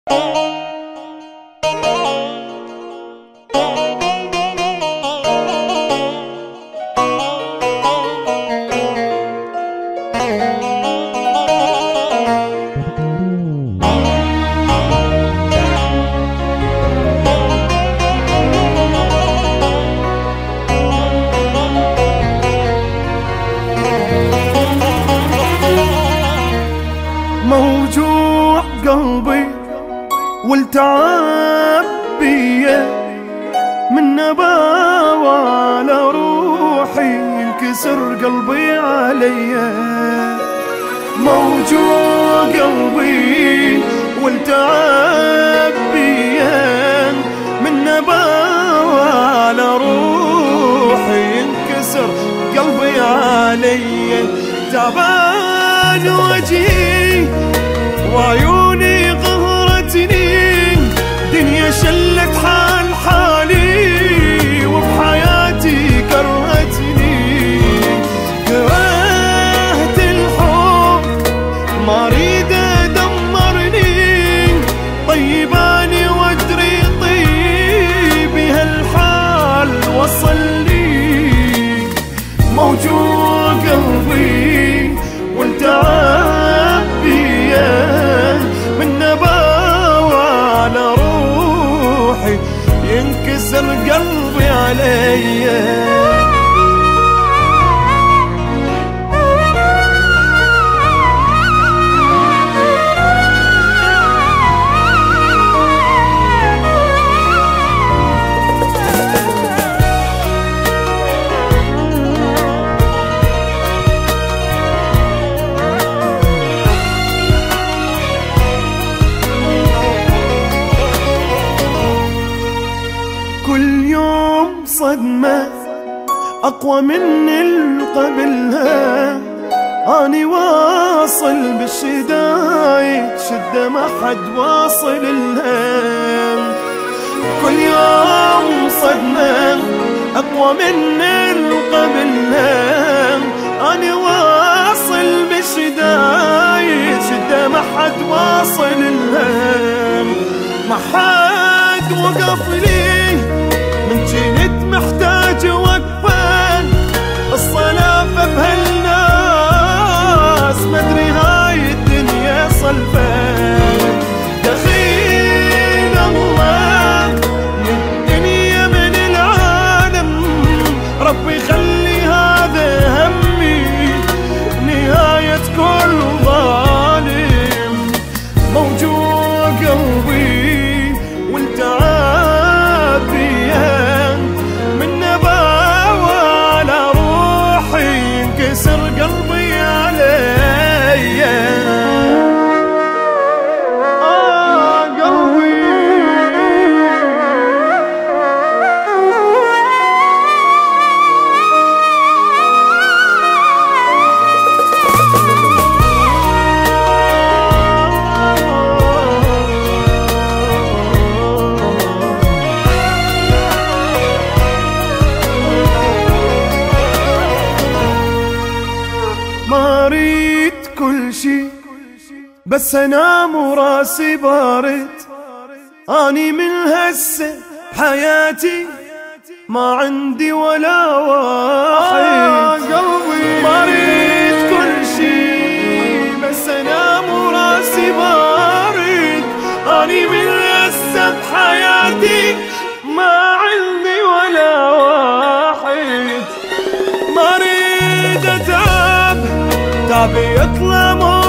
موجوع قلبي والتعب بيا من نباوة على روحي ينكسر قلبي عليا. موجوع قلبي والتعب بيا من نباوة على روحي ينكسر قلبي عليا. تعبان وجهي وعيوني قهرتني، دنيا شلت حال حالي وبحياتي كرهتني. كرهت الحب ما اريد دمرني، طيباني وادري طيبي هالحال وصلني. موجوع قلبي والتعب بيا من نباوة على روحي ينكسر قلبي عليا. كل يوم صدمة أقوى من القبلها، أني واصل بالشدايد شدة ما حد واصل لها. كل يوم صدمة أقوى من القبلها، أني واصل بالشدايد شدة ما حد واصل لها. ما حد وقف لي من جنت محتاج وقفان، الصلافة بهالناس مدري هاي الدنيا صلفان. دخيل الله من الدنيا من العالم، ربي خلي هذا همي نهاية كل ظالم. موجوع قلبي والتعب بيا من نباوة على روحي ينكسر قلبي عليا. قلبي ما اريد كل شي بس انام وراسي بارد، اني من هسه حياتي ما عندي ولا واحد. قلبي ما اريد كل شي بس انام وراسي بارد، اني من هسه بحياتي ما عندي ولا واحد. ما اريد اتعب تعبي يطلع